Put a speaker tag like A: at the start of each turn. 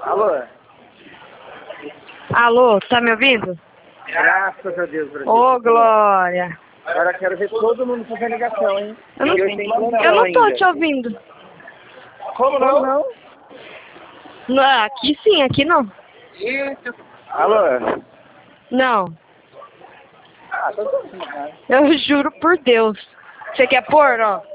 A: Alô?
B: Alô, tá me ouvindo?
A: Graças a Deus, Brasil.
B: Ô, Glória.
A: Agora eu quero ver todo mundo fazer ligação, hein?
B: Eu não,
A: E hoje tem plantão
B: eu não tô
A: ainda.
B: te ouvindo.
A: Como não?
B: Não, aqui sim, aqui não.
A: Alô?
B: Não,
A: Ah, tô ouvindo, cara.
B: eu juro por Deus. Você quer pôr, ó?